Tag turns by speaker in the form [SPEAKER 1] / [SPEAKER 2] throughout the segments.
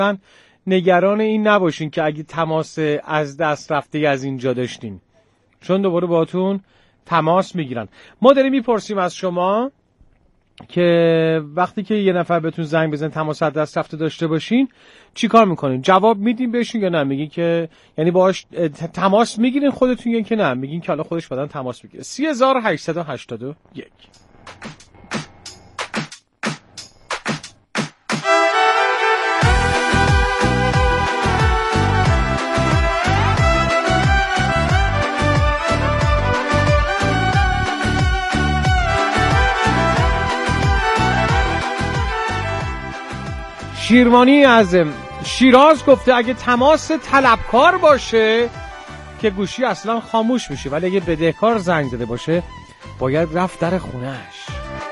[SPEAKER 1] نگران این نباشین که اگه تماس از دست رفته از اینجا داشتین، چون دوباره باهاتون تماس میگیرن. ما داریم میپرسیم از شما که وقتی که یه نفر بهتون زنگ بزنه تماس از دست رفته داشته باشین چی کار میکنین؟ جواب میدین بهشون یا نه میگین که یعنی باهاش تماس میگیرین خودتون یا که نه میگین که حالا خودش بعدن تماس میگیره؟ 3881. شیرمانی از شیراز گفته اگه تماس طلبکار باشه که گوشی اصلا خاموش میشه، ولی اگه بدهکار زنگ زده باشه باید رفت در خونهش.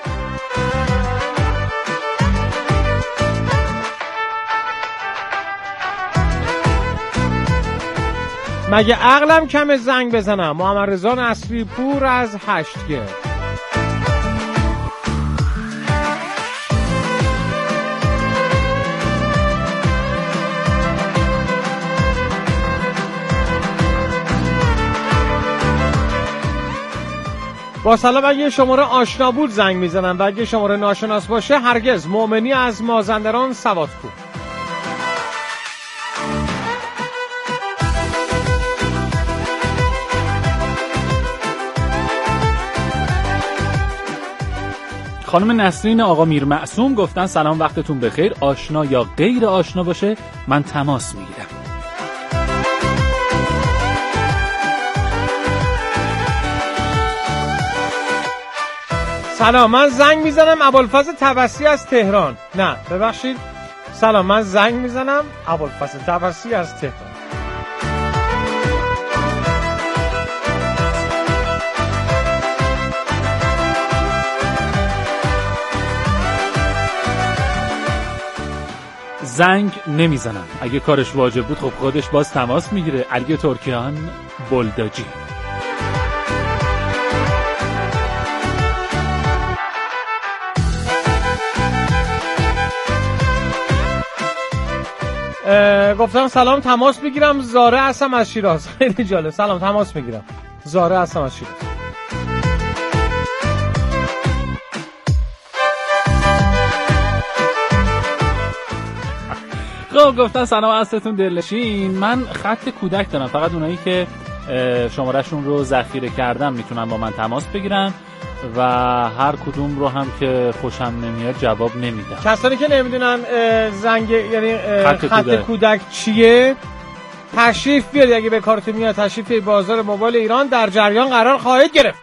[SPEAKER 1] مگه عقلم کمه زنگ بزنم؟ محمد رضا نصری پور از هشتگرد. با سلام، اگه شماره آشنا بود زنگ میزنم و اگه شماره ناشناس باشه هرگز. مؤمنی از مازندران سوادکوه.
[SPEAKER 2] خانم نسرین آقا میر معصوم گفتن سلام وقتتون بخیر، آشنا یا غیر آشنا باشه من تماس میگیرم.
[SPEAKER 1] سلام، من زنگ میزنم ابوالفضل تبسی از تهران. نه ببخشید، سلام من زنگ میزنم ابوالفضل تبسی از تهران.
[SPEAKER 2] زنگ نمیزنم، اگه کارش واجب بود خب خودش باز تماس میگیره. علی ترکیان بلداجی.
[SPEAKER 1] گفتم سلام تماس میگیرم، زاره هستم از شیراز. خیلی جالب. سلام تماس میگیرم، زاره هستم از شیراز.
[SPEAKER 2] خب گفتن سلام عصرتون دلنشین. من خط کودک دارم، فقط اونایی که شمارهشون رو ذخیره کردم میتونن با من تماس بگیرن و هر کدوم رو هم که خوشم نمیاد جواب نمیدم.
[SPEAKER 1] کسانی که نمیدونن زنگ یعنی خط کودک چیه، تشریف بیارید اگه به کارتون میاد. تشریف بازار موبایل ایران در جریان قرار خواهید گرفت.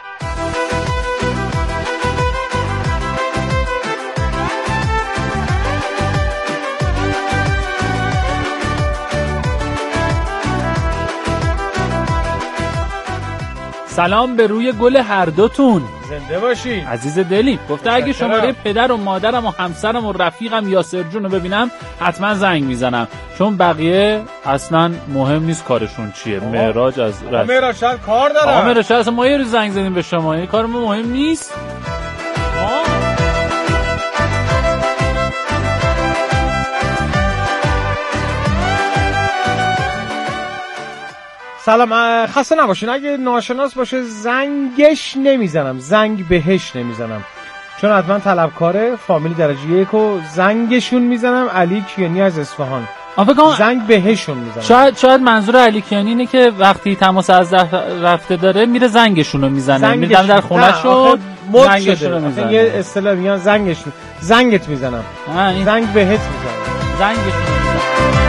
[SPEAKER 2] سلام به روی گل هر دوتون،
[SPEAKER 1] زنده باشین
[SPEAKER 2] عزیز دلی. گفته اگه شماره پدر و مادرم و همسرم و رفیقم یاسر جون رو ببینم حتما زنگ میزنم، چون بقیه اصلا مهم نیست کارشون چیه. معراج از
[SPEAKER 1] معراج شاید کار داره.
[SPEAKER 2] آقا معراج اصلا ما یه روز زنگ زدیم به شما، این کارمون مهم نیست.
[SPEAKER 1] سلام، خسته نباشین. اگه ناشناس باشه زنگش نمیزنم، زنگ بهش نمیزنم، چون حتما طلبکاره. فامیلی درجه 1 و زنگشون میزنم. علی کیانی از اصفهان. زنگ بهشون میزنم.
[SPEAKER 2] شاید منظور علی کیانی اینه که وقتی تماس از رفته داره میره زنگشون رو میزنه، میدم در خونه‌ش و
[SPEAKER 1] زنگشون رو میزنه. یه اصطلاح میگن زنگت میزنم، زنگ بهت میزنم،
[SPEAKER 2] زنگشون رو میزنم.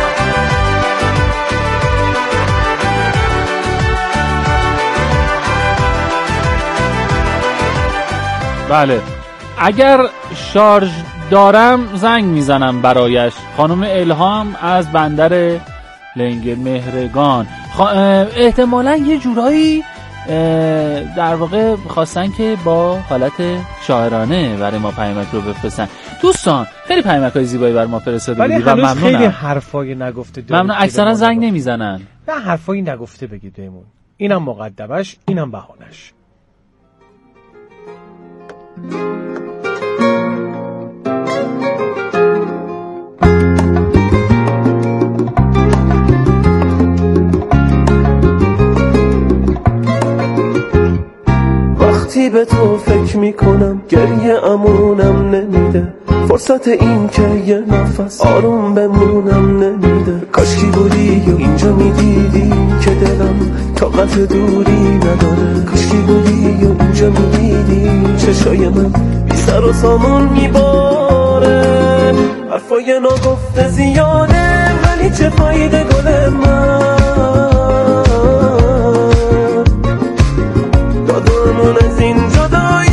[SPEAKER 2] بله، اگر شارژ دارم زنگ میزنم برایش. خانم الهام از بندر لنگ مهرگان. احتمالاً یه جورایی در واقع خواستن که با حالت شاعرانه برای ما پیامک رو بفرستن. دوستان خیلی پیامک‌های زیبایی برای ما فرستاده بودید و ممنونم.
[SPEAKER 1] خیلی حرفای نگفته دارید.
[SPEAKER 2] ممنون. اکثرا زنگ نمیزنن.
[SPEAKER 1] نه حرفایی نگفته بگید بهمون. اینم مقدمش، اینم بهانش.
[SPEAKER 3] وقتی به تو فکر میکنم گریه امونم نمیده، فرصت این که یه نفس آروم بمونم نمیده. کاشکی بودی یا اینجا میدیدی که دلم طاقت دوری نداره، کاشکی بودی یا اینجا میدیدی چشای من بی سر و سامون میباره. حرفای ناگفته زیاده ولی چه فایده گل من، دادمون از این جدایی.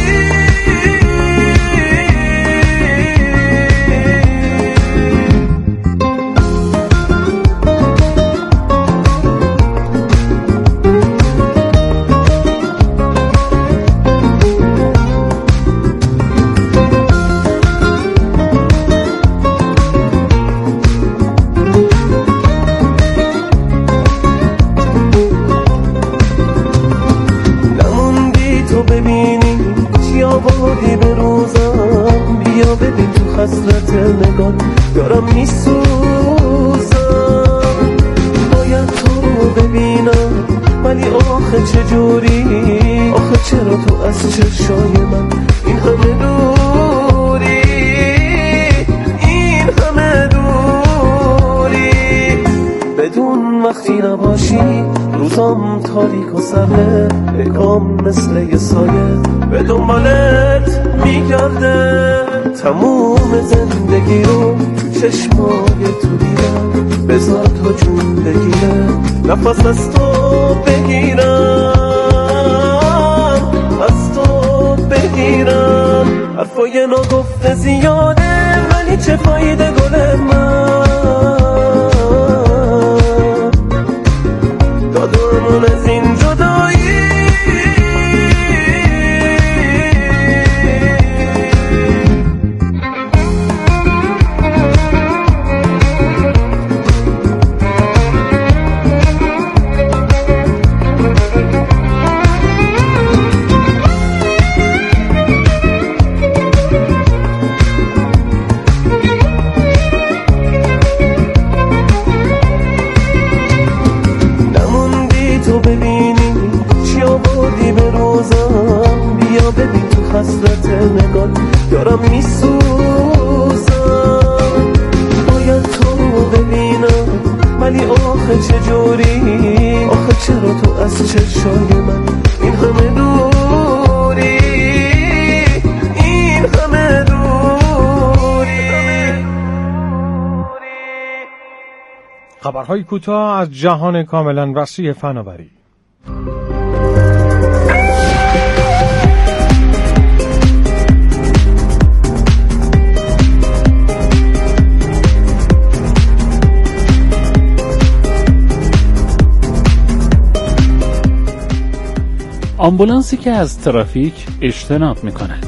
[SPEAKER 3] حسرت نگاه دارم میسوزم، باید تو ببینم ولی آخه چجوری، آخه چرا تو از چشای من این همه دوری، این همه دوری. بدون وقتی نباشی روزام تاریک و سرده، بگام مثل یه سایه به دنبالت میگرده. تموم زندگی رو تو چشمای تو دیدم، بذار تا جون بگیره نفس از تو بگیرم، از تو بگیرم. حرفای ناگفته زیاده ولی چه فایده گل من، دادمون از این جدایی. حسرت نگاه دارم میسوزم، باید تو ببینم ولی آخه چجوری، آخه چرا تو از چشای من این همه دوری، این همه دوری.
[SPEAKER 1] خبرهای کوتاه از جهان کاملا وسیع فناوری.
[SPEAKER 2] آمبولانسی که از ترافیک اجتناب می‌کند.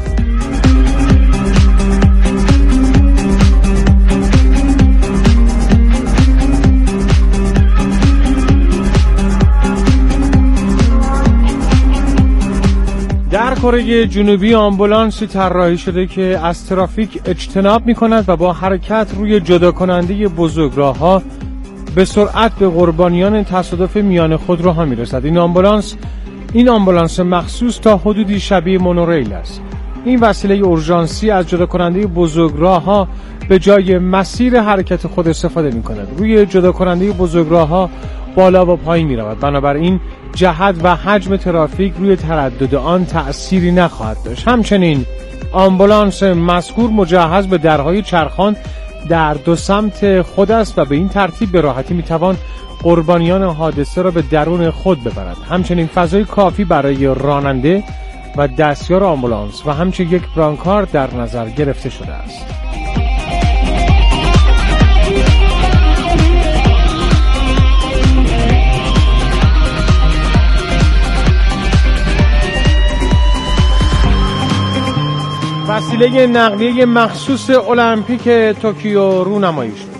[SPEAKER 1] در کره جنوبی آمبولانسی طراحی شده که از ترافیک اجتناب می‌کند و با حرکت روی جدا کننده بزرگراه‌ها به سرعت به قربانیان تصادف میان خودروها می‌رسد. این آمبولانس مخصوص تا حدودی شبیه مونوریل است. این وسیله اورژانسی از جدا کننده بزرگراه‌ها به جای مسیر حرکت خود استفاده می‌کند. روی جدا کننده بزرگراه‌ها بالا و پایین می‌رود. بنابراین جهت و حجم ترافیک روی تردد آن تأثیری نخواهد داشت. همچنین آمبولانس مذکور مجهز به درهای چرخان در دو سمت خود است و به این ترتیب به راحتی می‌توان قربانیان حادثه را به درون خود ببرد. همچنین فضای کافی برای راننده و دستیار آمبولانس و همچنین یک برانکار در نظر گرفته شده است. وسیله نقلیه مخصوص المپیک توکیو رونمایی شد.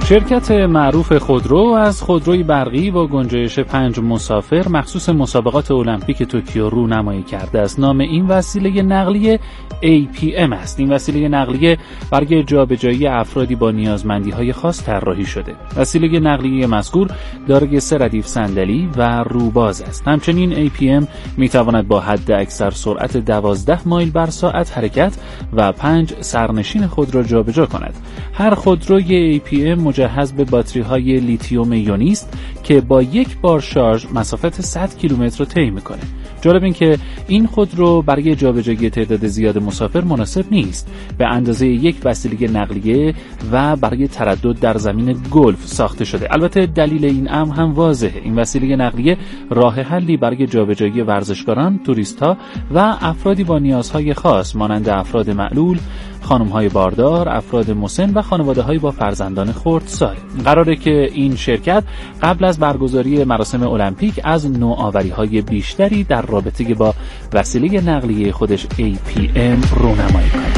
[SPEAKER 2] شرکت معروف خودرو از خودروی برقی با گنجایش 5 مسافر مخصوص مسابقات المپیک توکیو رونمایی کرده است. نام این وسیله نقلیه APM است. این وسیله نقلیه برای جابجایی افرادی با نیازمندی‌های خاص طراحی شده. وسیله نقلیه مذکور دارای 3 ردیف صندلی و روباز است. همچنین APM می‌تواند با حد اکثر سرعت 12 مایل بر ساعت حرکت و 5 سرنشین خود را جابجا کند. هر خودروی APM مجهز به باتری‌های لیتیوم ایونی است که با یک بار شارژ مسافت 100 کیلومتر را طی می‌کنه. جالب این که این خودرو برای جابجایی تعداد زیاد مسافر مناسب نیست، به اندازه یک وسیله نقلیه و برای تردد در زمین گلف ساخته شده. البته دلیل این امر هم واضحه. این وسیله نقلیه راه حلی برای جابجایی ورزشکاران، توریست‌ها و افرادی با نیازهای خاص مانند افراد معلول، خانم‌های باردار، افراد مسن و خانواده‌های با فرزندان خردسال. قراره که این شرکت قبل از برگزاری مراسم المپیک از نوآوری‌های بیشتری در رابطه با وسیله نقلیه خودش APM رونمایی کنه.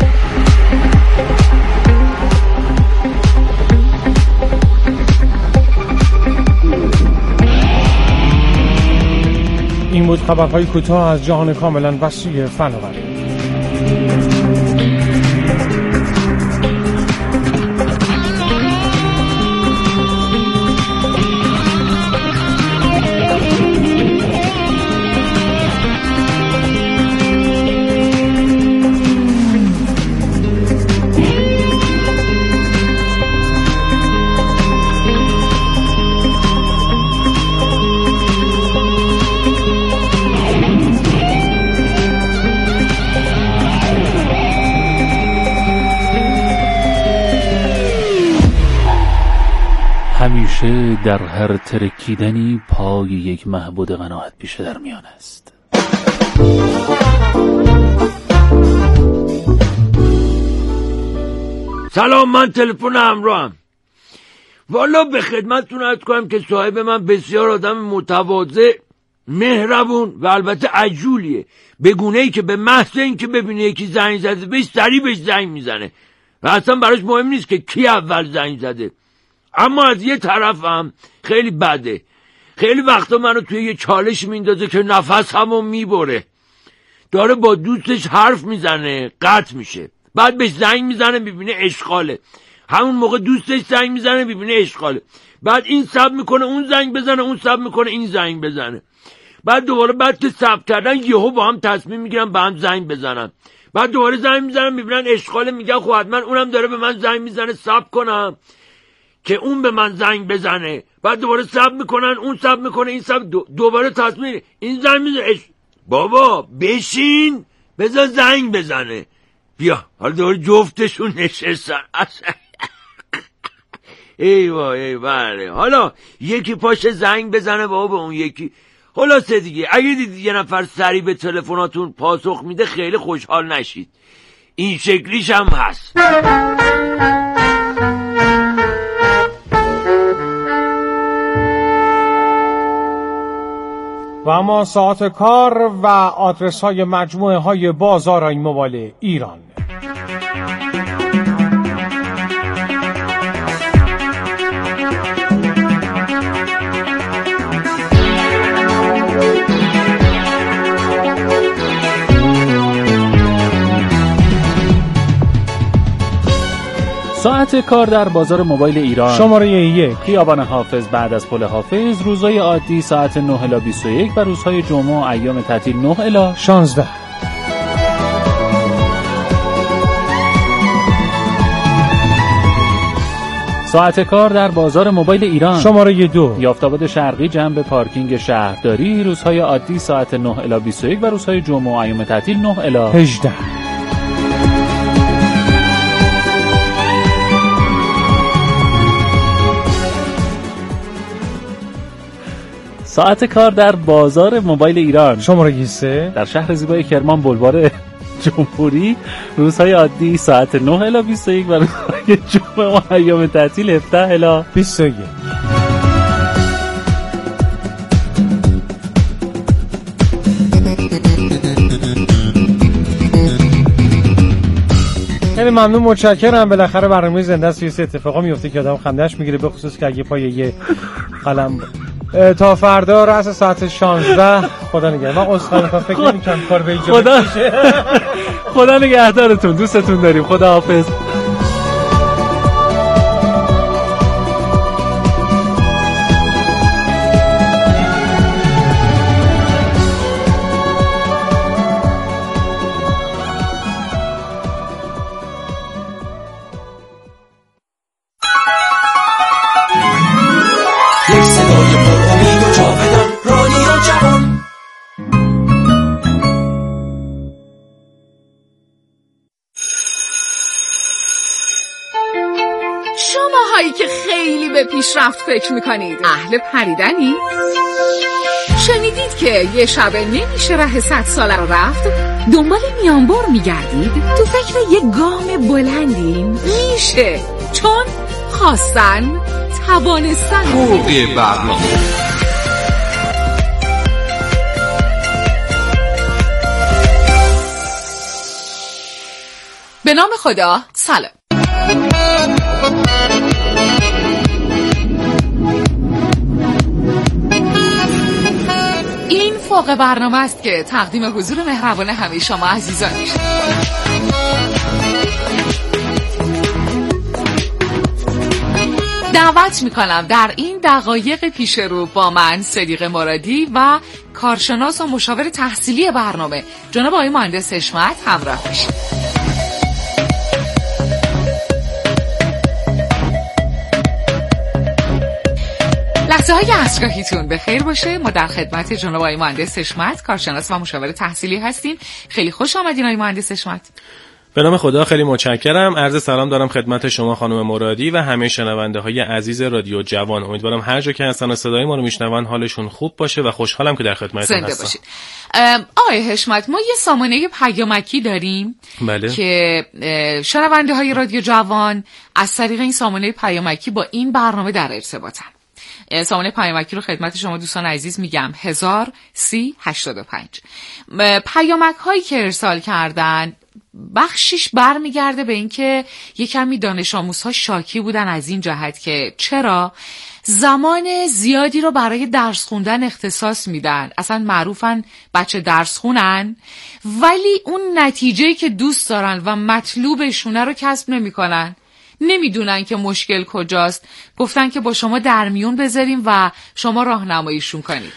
[SPEAKER 1] این بود خبرهای کوتاه از جهان کاملا وسیع فناوری.
[SPEAKER 2] همیشه در هر ترکیدنی پای یک معبود قناعت پیشه در میان است.
[SPEAKER 4] سلام، من تلفن همراهم. والا به خدمتتون عرض کنم که صاحب من بسیار آدم متواضع، مهربون و البته عجولیه، به گونه‌ای که به محض اینکه ببینه یکی زنگ زده بهش سریع بهش زنگ میزنه و اصلا براش مهم نیست که کی اول زنگ زده. اما از یه طرف هم خیلی بده. خیلی وقتا منو توی یه چالش میندازه که نفس همو میبره. داره با دوستش حرف میزنه، قطع میشه، بعد بهش زنگ میزنه میبینه اشغاله. همون موقع دوستش زنگ میزنه میبینه اشغاله. بعد این صبر میکنه اون زنگ بزنه، اون صبر میکنه این زنگ بزنه. بعد دوباره بعد که صبر کردن یهو با هم تصمیم میگیرن با هم زنگ بزنن. بعد دوباره زنگ میزنن میبینن اشغاله، میگن خب حتما اونم داره به من زنگ میزنه، صبر کنم که اون به من زنگ بزنه. بعد دوباره صبر میکنن، اون صبر میکنه، این صبر، دوباره تصمیم، این زنگ میزنه. بابا بشین بذار زنگ بزنه. بیا حالا دوباره جفتشون نشستن. ای بله، حالا یکی پاشه زنگ بزنه بابا به اون یکی. خلاصه دیگه اگه دیدید یه نفر سریع به تلفناتون پاسخ میده خیلی خوشحال نشید، این شکلیش هم هست.
[SPEAKER 1] و اما ساعت کار و آدرس های مجموعه های بازار موبایل ایران.
[SPEAKER 2] ساعت کار در بازار موبایل ایران.
[SPEAKER 1] شماره 1
[SPEAKER 2] خیابان حافظ بعد از پل حافظ. روزهای عادی ساعت 9 الی 21 و روزهای جمعه و ایام تعطیل 9 الی
[SPEAKER 1] 16.
[SPEAKER 2] ساعت کار در بازار موبایل ایران.
[SPEAKER 1] شماره 2
[SPEAKER 2] یافت‌آباد شرقی جنب پارکینگ شهرداری. روزهای عادی ساعت 9 الی 21 و روزهای جمعه و ایام تعطیل 9 الی
[SPEAKER 1] 18.
[SPEAKER 2] ساعت کار در بازار موبایل ایران.
[SPEAKER 1] شماره 3
[SPEAKER 2] در شهر زیبای کرمان بلوار جمهوری. روزهای عادی ساعت 9 الی 21 و روزهای جمعه و ایام تعطیل 17 الی
[SPEAKER 1] 21. خیلی ممنون، متشکرم. بالاخره برنامه زنده است، یه اتفاقا میفته که آدم خنده‌اش میگیره، به خصوص که اگه پای یه قلم تا فردا رأس ساعت 16. خدا نگهدار. من اصلا فکر نمی‌کنم کار به اینجا بشه.
[SPEAKER 2] خدا نگهدارتون، دوستتون داریم. خدا حافظ.
[SPEAKER 5] شماهایی که خیلی به پیشرفت فکر میکنید اهل پریدنی؟ شنیدید که یه شب نمیشه ره 100 ساله رو رفت؟ دنبال میانبر میگردید؟ تو فکر یه گام بلندین؟ میشه، چون خواستن توانستن.
[SPEAKER 6] خوبی برنامه
[SPEAKER 5] به نام خدا. سلام. این فوق برنامه است که تقدیم حضور مهربان همه شما عزیزان میشه. دعوت میکنم در این دقایق پیش رو با من صدیق مرادی و کارشناس و مشاور تحصیلی برنامه جناب آقای مهندس حشمت همراه بشید. لحظه های عصرگاهیتون به خیر باشه. ما در خدمت جناب آقای مهندس حشمت، کارشناس و مشاور تحصیلی هستیم. خیلی خوش آمدین آقای مهندس حشمت.
[SPEAKER 7] به نام خدا، خیلی متشکرم. عرض سلام دارم خدمت شما خانم مرادی و همه شنونده های عزیز رادیو جوان. امیدوارم هر جا که هستن و صدای ما رو میشنون حالشون خوب باشه و خوشحالم که در خدمتتون هستم.
[SPEAKER 5] آقای حشمت، ما یه سامانه پیامکی داریم.
[SPEAKER 7] بله.
[SPEAKER 5] که شنونده های رادیو جوان از طریق این سامانه پیامکی با این برنامه در ارتباطن. سامانه پیامکی رو خدمت شما دوستان عزیز میگم 103085. پیامک هایی که ارسال کردن بخشش برمیگرده به این که یه کمی دانش آموزها شاکی بودن از این جهت که چرا زمان زیادی رو برای درس خوندن اختصاص میدن، اصلا معروفن بچه درس خونن، ولی اون نتیجه‌ای که دوست دارن و مطلوبشونه رو کسب نمی‌کنن. نمیدونن که مشکل کجاست. گفتن که با شما در میون بذاریم و شما راهنماییشون کنید.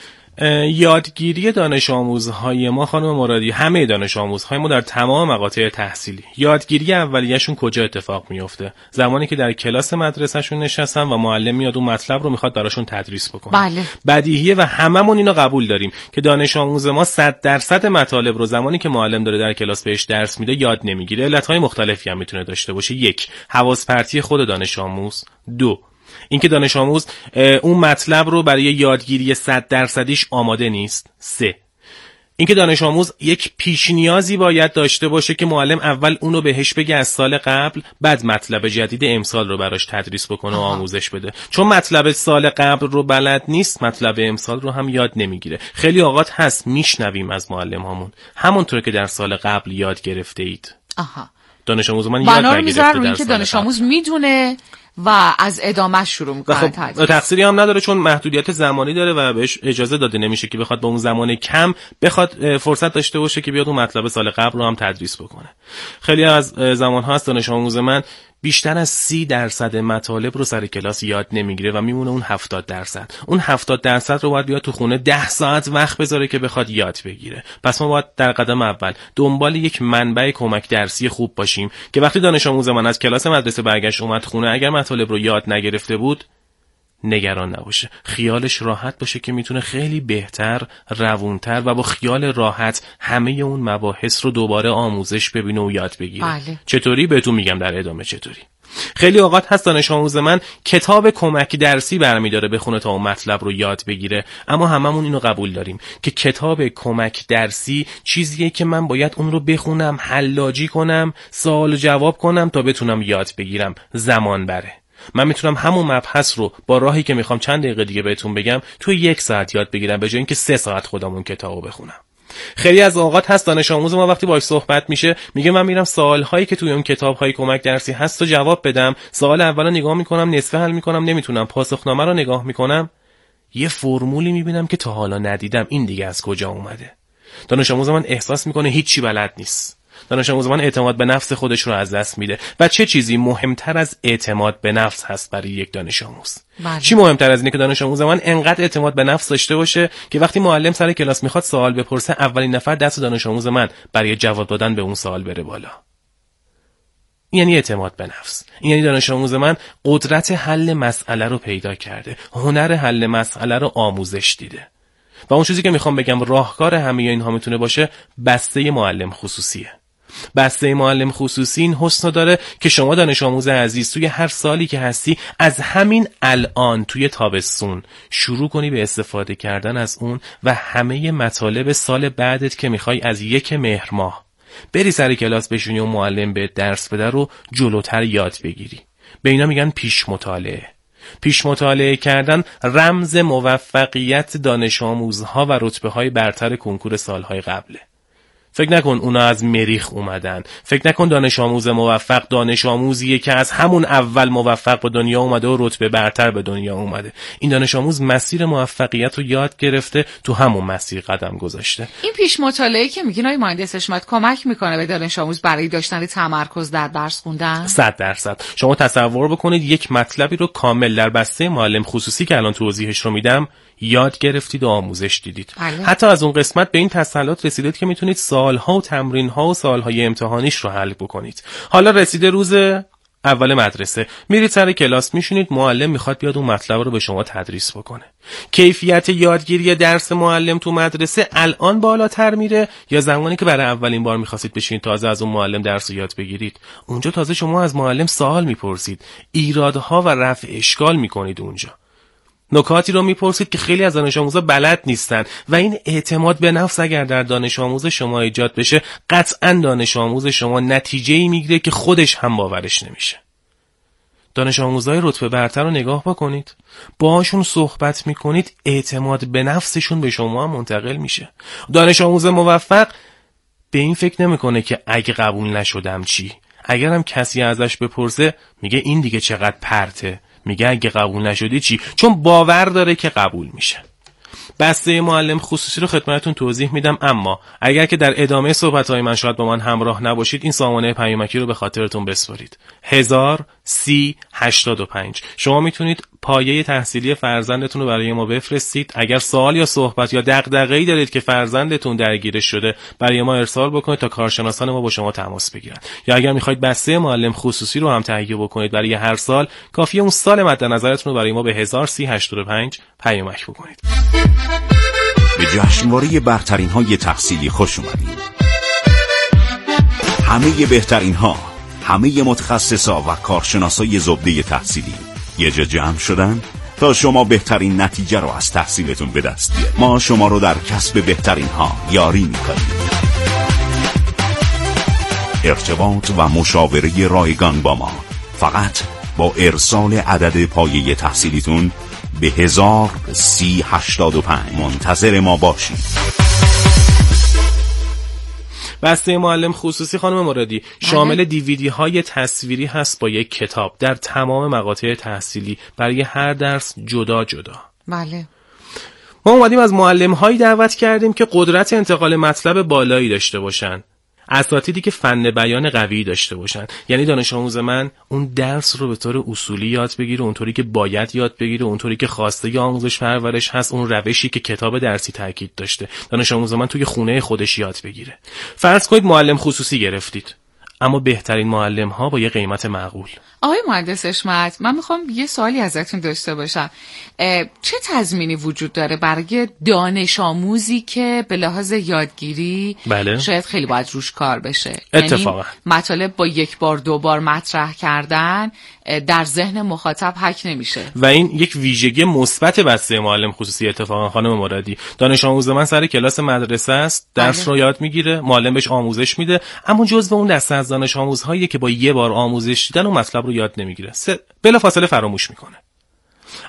[SPEAKER 7] یادگیری دانش آموزهای ما خانم مرادی، همه دانش آموزهای ما در تمام مقاطع تحصیلی، یادگیری اولیه‌شون کجا اتفاق میفته؟ زمانی که در کلاس مدرسه‌شون نشستن و معلم میاد اون مطلب رو میخواد براشون تدریس بکنه.
[SPEAKER 5] بله.
[SPEAKER 7] بدیهیه و هممون اینو قبول داریم که دانش آموز ما 100% مطالب رو زمانی که معلم داره در کلاس بهش درس میده یاد نمیگیره. علت‌های مختلفی هم میتونه داشته باشه. 1. حواس پرتی خود دانش آموز. 2. اینکه دانش آموز اون مطلب رو برای یادگیری 100%ش آماده نیست. 3. اینکه دانش آموز یک پیش نیازی باید داشته باشه که معلم اول اونو بهش بگه از سال قبل، بعد مطلب جدید امسال رو براش تدریس بکنه و آموزش بده. چون مطلب سال قبل رو بلد نیست، مطلب امسال رو هم یاد نمیگیره. خیلی اوقات هست میشنویم از معلم هامون همونطور که در سال قبل یاد گرفته اید. دانش آموز من یاد نگرفته در
[SPEAKER 5] که دانش آموز میدونه و از ادامه شروع میکنه.
[SPEAKER 7] تقصیری هم نداره چون محدودیت زمانی داره و بهش اجازه داده نمیشه که بخواد با اون زمان کم بخواد فرصت داشته باشه که بیاد اون مطلب سال قبل رو هم تدریس بکنه. خیلی از زمان‌ها هست دانش آموز من بیشتر از 30% مطالب رو سر کلاس یاد نمیگیره و میمونه اون 70%. اون 70% رو باید بیاد تو خونه 10 ساعت وقت بذاره که بخواد یاد بگیره. پس ما باید در قدم اول دنبال یک منبع کمک درسی خوب باشیم که وقتی دانش آموز من از کلاس مدرسه برگشت اومد خونه، اگر مطالب رو یاد نگرفته بود نگران نباشه، خیالش راحت باشه که میتونه خیلی بهتر، روونتر و با خیال راحت همه اون مباحث رو دوباره آموزش ببینه و یاد بگیره.
[SPEAKER 5] بله.
[SPEAKER 7] چطوری؟ بهتون میگم در ادامه چطوری. خیلی اوقات هست دانش آموز من کتاب کمک درسی برمیداره بخونه تا اون مطلب رو یاد بگیره، اما هممون اینو قبول داریم که کتاب کمک درسی چیزیه که من باید اون رو بخونم، حلاجی کنم، سوال جواب کنم تا بتونم یاد بگیرم. زمان بره. من میتونم همون مبحث رو با راهی که میخوام چند دقیقه دیگه بهتون بگم توی 1 ساعت یاد بگیرم به جای اینکه 3 ساعت خودم اون کتابو بخونم. خیلی از اوقات هست دانش آموز ما وقتی باهاش صحبت میشه میگه من میرم سوال‌هایی که توی اون کتاب‌های کمک درسی هست رو جواب بدم، سوال اولو نگاه میکنم نصفه حل میکنم نمیتونم، پاسخنامه رو نگاه میکنم یه فرمولی میبینم که تا حالا ندیدم، این دیگه از کجا اومده؟ دانش آموز من احساس میکنه هیچی بلد نیست. دانش آموز من اعتماد به نفس خودش رو از دست میده. و چه چیزی مهمتر از اعتماد به نفس هست برای یک دانش آموز؟ چی مهمتر از اینه که دانش آموز من انقدر اعتماد به نفس داشته باشه که وقتی معلم سر کلاس میخواد سوال بپرسه اولین نفر دست دانش آموز من برای جواب دادن به اون سوال بره بالا. یعنی اعتماد به نفس. یعنی دانش آموز من قدرت حل مسئله رو پیدا کرده، هنر حل مسئله رو آموزش دیده. و اون چیزی که میخوام بگم راهکار همه اینها میتونه باشه بسته معلم خصوصیه. بسته معلم خصوصی این حسن داره که شما دانش آموز عزیز توی هر سالی که هستی از همین الان توی تابستون شروع کنی به استفاده کردن از اون و همه مطالب سال بعدت که میخوای از 1 مهر ماه بری سر کلاس بشونی و معلم به درس بده رو جلوتر یاد بگیری. به اینا میگن پیش مطالعه. پیش مطالعه کردن رمز موفقیت دانش آموزها و رتبه های برتر کنکور سالهای قبله. فکر نکن اونا از مریخ اومدن. فکر نکن دانش آموز موفق دانش آموزیه که از همون اول موفق به دنیا اومده و رتبه برتر به دنیا اومده. این دانش آموز مسیر موفقیت رو یاد گرفته، تو همون مسیر قدم گذاشته.
[SPEAKER 5] این پیش مطالعه که میگین آقای مهندس حشمت کمک میکنه به دانش آموز برای داشتن تمرکز در درس خوندن؟
[SPEAKER 7] 100%. شما تصور بکنید یک مطلبی رو کامل در بسته معلم خصوصی که الان توضیحش رو میدم یاد گرفتید و آموزش دیدید. حتی از اون قسمت به این تسلط رسیدید که میتونید سالها و تمرینها و سالهای امتحانیش رو حل بکنید. حالا رسیده روز اول مدرسه، میرید سر کلاس میشونید، معلم میخواد بیاد اون مطلب رو به شما تدریس بکنه. کیفیت یادگیری درس معلم تو مدرسه الان بالاتر میره یا زمانی که برای اولین بار میخواستید بشینید تازه از اون معلم درس رو یاد بگیرید؟ اونجا تازه شما از معلم سوال میپرسید، ایرادها و رفع اشکال میکنید، اونجا نکاتی رو میپرسید که خیلی از دانش آموزا بلد نیستن. و این اعتماد به نفس اگر در دانش آموز شما ایجاد بشه، قطعاً دانش آموز شما نتیجه‌ای میگیره که خودش هم باورش نمیشه. دانش آموزای رتبه برتر رو نگاه بکنید، باهاشون صحبت میکنید، اعتماد به نفسشون به شما هم منتقل میشه. دانش آموز موفق به این فکر نمیکنه که اگه قبول نشدم چی؟ اگرم کسی ازش بپرسه میگه این دیگه چقدر پرته، میگه اگه قبول نشدی چی؟ چون باور داره که قبول میشه. بسته معلم خصوصی رو خدمتتون توضیح میدم، اما اگر که در ادامه صحبت‌های من شاید با من همراه نباشید این سامانه پیامکی رو به خاطرتون بسپارید. 103085. شما میتونید پایه تحصیلی فرزندتون رو برای ما بفرستید. اگر سوال یا صحبت یا دغدغه‌ای دارید که فرزندتون درگیرش شده برای ما ارسال بکنید تا کارشناسان ما با شما تماس بگیرن. یا اگر میخواید بسته معلم خصوصی رو هم تهیه بکنید برای هر سال، کافیه اون سال مد نظرتون رو برای ما به 103085 پیامک بکنید.
[SPEAKER 6] به جشنواره برترین های تحصیلی خوش اومدید. همه بهترین ها، همه متخصصا و کارشناسای زبده تحصیلی یه جا جمع شدن تا شما بهترین نتیجه رو از تحصیلتون به دست بیارید. ما شما رو در کسب بهترین ها یاری میکنیم. ارتباط و مشاوره رایگان با ما فقط با ارسال عدد پایه تحصیلیتون به 103085 منتظر ما باشید.
[SPEAKER 7] بسته معلم خصوصی خانم مرادی شامل دیویدی های تصویری هست با یک کتاب در تمام مقاطع تحصیلی برای هر درس جدا جدا.
[SPEAKER 5] بله.
[SPEAKER 7] ما اومدیم از معلم هایی دعوت کردیم که قدرت انتقال مطلب بالایی داشته باشن، اساتیدی که فن بیان قوی داشته باشن. یعنی دانش آموز من اون درس رو به طور اصولی یاد بگیره، اونطوری که باید یاد بگیره، اونطوری که خواسته آموزش پرورش هست، اون روشی که کتاب درسی تاکید داشته. دانش آموز من توی خونه خودش یاد بگیره. فرض کنید معلم خصوصی گرفتید، اما بهترین معلم ها با یه قیمت معقول.
[SPEAKER 5] آقای مهندس حشمت، من میخوام یه سوالی ازتون داشته باشم. چه تضمینی وجود داره برای دانش آموزی که به لحاظ یادگیری
[SPEAKER 7] بله.
[SPEAKER 5] شاید خیلی باید روش کار بشه؟
[SPEAKER 7] اتفاقا
[SPEAKER 5] یعنی مطالب با یک بار دو بار مطرح کردن در ذهن مخاطب حک نمیشه.
[SPEAKER 7] و این یک ویژگی مثبت بسته معلم خصوصی. اتفاقا خانم مرادی، دانش آموز من سر کلاس مدرسه است، درس رو یاد میگیره، معلم بهش آموزش میده، اما جزو اون دسته از دانش آموزهایی که با یه بار آموزش دیدن و مطلب رو یاد نمیگیره، بلافاصله فراموش میکنه.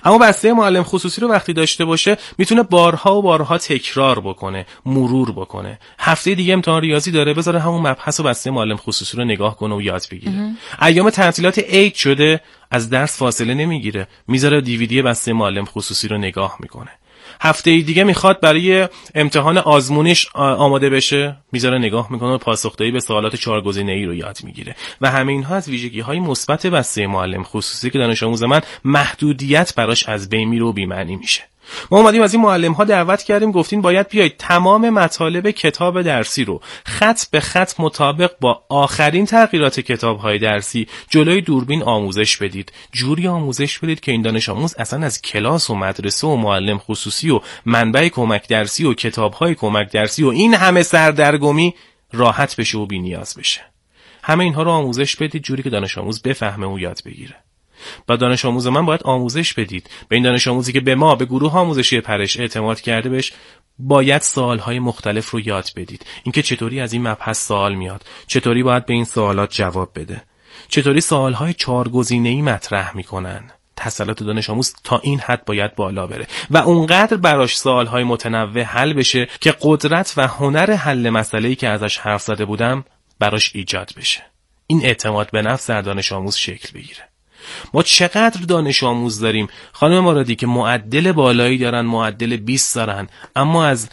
[SPEAKER 7] اما بسته معلم خصوصی رو وقتی داشته باشه میتونه بارها و بارها تکرار بکنه، مرور بکنه. هفته دیگه امتحان ریاضی داره، بذاره همون مبحث و بسته معلم خصوصی رو نگاه کنه و یاد بگیره. ایام تعطیلات عید شده، از درس فاصله نمیگیره، میذاره دیویدی بسته معلم خصوصی رو نگاه میکنه. هفته دیگه میخواد برای امتحان آزمونیش آماده بشه، میذاره نگاه میکنه و پاسخدهی به سوالات 4 گزینه‌ای رو یاد میگیره. و همه اینها از ویژگی‌های مثبت بسته معلم خصوصی که دانش آموز من محدودیت براش از بین میره و بی‌معنی میشه. ما اومدیم از این معلم‌ها دعوت کردیم، گفتین باید بیایید تمام مطالب کتاب درسی رو خط به خط مطابق با آخرین تغییرات کتاب‌های درسی جلوی دوربین آموزش بدید. جوری آموزش بدید که این دانش آموز اصلا از کلاس و مدرسه و معلم خصوصی و منبع کمک درسی و کتاب‌های کمک درسی و این همه سردرگمی راحت بشه و بی‌نیاز بشه. همه اینها رو آموزش بدید جوری که دانش آموز بفهمه و یاد بگیره. با دانش آموز من باید آموزش بدید. به این دانش آموزی که به ما، به گروه آموزشی پرش اعتماد کرده، بهش باید سوالهای مختلف رو یاد بدید. اینکه چطوری از این مبحث سوال میاد، چطوری باید به این سوالات جواب بده، چطوری سوالهای 4 گزینه‌ای مطرح میکنن. تسلط دانش آموز تا این حد باید بالا بره و اونقدر براش سوالهای متنوع حل بشه که قدرت و هنر حل مسئله‌ای که ازش حرف زده بودم براش ایجاد بشه. این اعتماد به نفس در دانش آموز شکل بگیره. ما چقدر دانش آموز داریم خانم مرادی که معدل بالایی دارن، معدل 20 دارن، اما از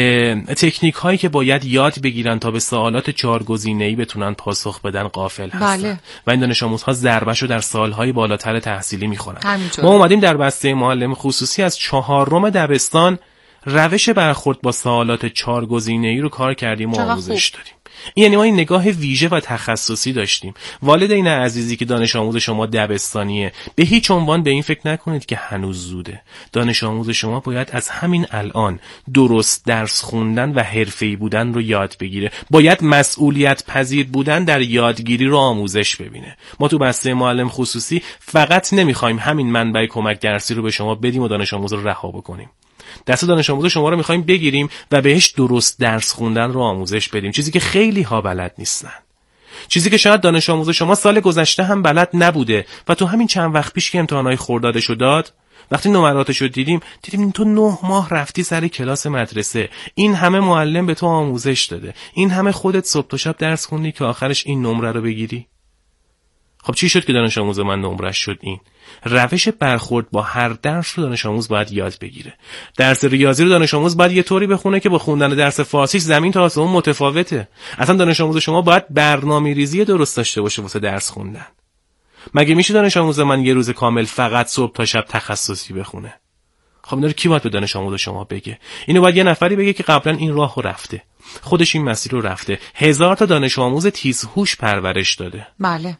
[SPEAKER 7] تکنیک هایی که باید یاد بگیرن تا به سوالات 4 گزینه‌ای بتونن پاسخ بدن غافل هستن. بله. و این دانش آموزها ضربه‌شو در سالهای بالاتر تحصیلی میخورن. ما اومدیم در بسته معلم خصوصی از 4م دبستان روش برخورد با سوالات 4 گزینه‌ای رو کار کردیم و آموزش دادیم. یعنی ما این نگاه ویژه و تخصصی داشتیم. والدین عزیزی که دانش آموز شما دبستانیه، به هیچ عنوان به این فکر نکنید که هنوز زوده. دانش آموز شما باید از همین الان درست درس خوندن و حرفه‌ای بودن رو یاد بگیره. باید مسئولیت پذیر بودن در یادگیری رو آموزش ببینه. ما تو بسته معلم خصوصی فقط نمیخوایم همین منبع کمک درسی رو به شما بدیم و دانش آموز رو رها بکنیم. دست دانش آموز شما رو میخوایم بگیریم و بهش درست درس خوندن رو آموزش بدیم، چیزی که خیلی ها بلد نیستن، چیزی که شاید دانش آموز شما سال گذشته هم بلد نبوده و تو همین چند وقت پیش که امتحانای خردادشو داد، وقتی نمراتشو دیدیم تو 9 ماه رفتی سر کلاس مدرسه، این همه معلم به تو آموزش داده، این همه خودت صبح تا شب درس خوندی که آخرش این نمره رو بگیری. خب چی شد که دانش آموز من نمرش شد این؟ روش برخورد با هر درس رو دانش آموز باید یاد بگیره. درس ریاضی رو دانش آموز باید یه طوری بخونه که با خوندن درس فارسی زمین تا آسمون متفاوته. اصلا دانش آموز شما باید برنامه‌ریزی درست داشته باشه واسه درس خوندن. مگه میشه دانش آموز من یه روز کامل فقط صبح تا شب تخصصی بخونه؟ خب اینا رو کی باید به دانش آموز شما بگه؟ اینو باید یه نفری بگه که قبلا این راهو رفته، خودش این مسیر رو رفته، 1000 تا دانش آموز تیزهوش پرورش داده.
[SPEAKER 5] بله.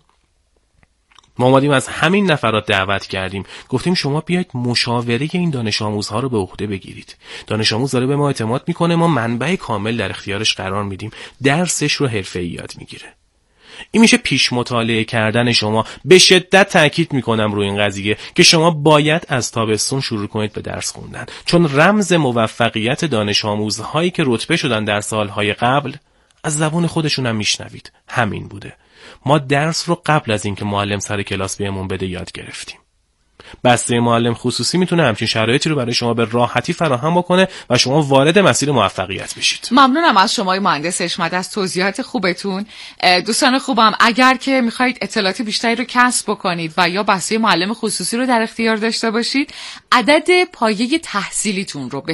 [SPEAKER 7] ما اومدیم از همین نفرات دعوت کردیم، گفتیم شما بیاید مشاوره این دانش آموزها رو به عهده بگیرید. دانش آموز داره به ما اعتماد میکنه، ما منبع کامل در اختیارش قرار میدیم، درسش رو حرفه‌ای یاد میگیره. این میشه پیش مطالعه کردن شما. به شدت تاکید میکنم روی این قضیه که شما باید از تابستون شروع کنید به درس خوندن، چون رمز موفقیت دانش آموزهایی که رتبه شدن در سالهای قبل از زبون خودشون هم میشنوید، همین بوده. ما درس رو قبل از اینکه معلم سر کلاس بهمون بده یاد گرفتیم. بسته معلم خصوصی میتونه همچین شرایطی رو برای شما به راحتی فراهم بکنه و شما وارد مسیر موفقیت بشید.
[SPEAKER 5] ممنونم از شما مهندس حشمت از توضیحات خوبتون. دوستان خوبم، اگر که میخواید اطلاعات بیشتری رو کسب بکنید و یا بسته معلم خصوصی رو در اختیار داشته باشید، عدد پایه تحصیلیتون رو به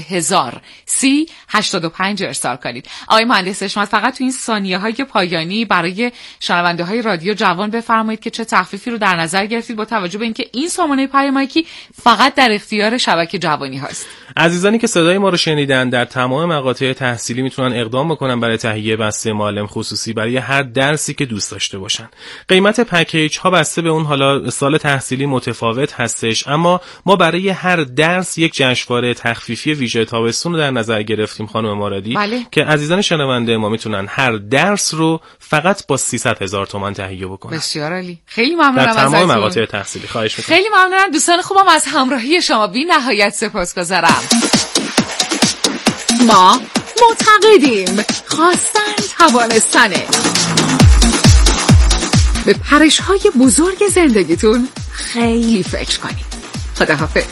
[SPEAKER 5] 103085 ارسال کنید. آقای مهندس حشمت، فقط تو این ثانیه‌های پایانی برای شنونده‌های رادیو جوان بفرمایید که چه تخفیفی رو در نظر گرفتید با توجه به اینکه این سامانه پیامکی فقط در اختیار شبکه جوانی هست.
[SPEAKER 7] عزیزانی که صدای ما رو شنیدن در تمام مقاطع تحصیلی میتونن اقدام بکنن برای تهیه بسته معلم خصوصی برای هر درسی که دوست داشته باشن. قیمت پکیج ها بسته به اون حالا سال تحصیلی متفاوت هستش، اما ما برای هر درس یک جشنواره تخفیفی ویژه تابستون رو در نظر گرفتیم خانم مرادی.
[SPEAKER 5] بله.
[SPEAKER 7] که عزیزان شنونده ما میتونن هر درس رو فقط با 300,000 تومان تهیه بکنن.
[SPEAKER 5] بسیار عالی. خیلی ممنونم
[SPEAKER 7] ازتون. در تمام
[SPEAKER 5] ازتون.
[SPEAKER 7] مقاطع تحصیلی خواهش می‌کنم.
[SPEAKER 5] خیلی ممنونم دوستان خوبم از همراهی شما، بی نهایت سپاسگزارم. ما معتقدیم خواستن توانستنه. به پرش‌های بزرگ زندگیتون خیلی فکر کنید. خداحافظ.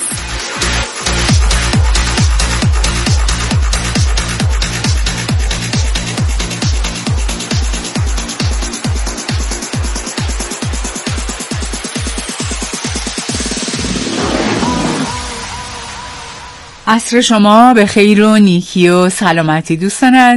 [SPEAKER 8] عصر شما به خیر و نیکی و سلامتی دوستان.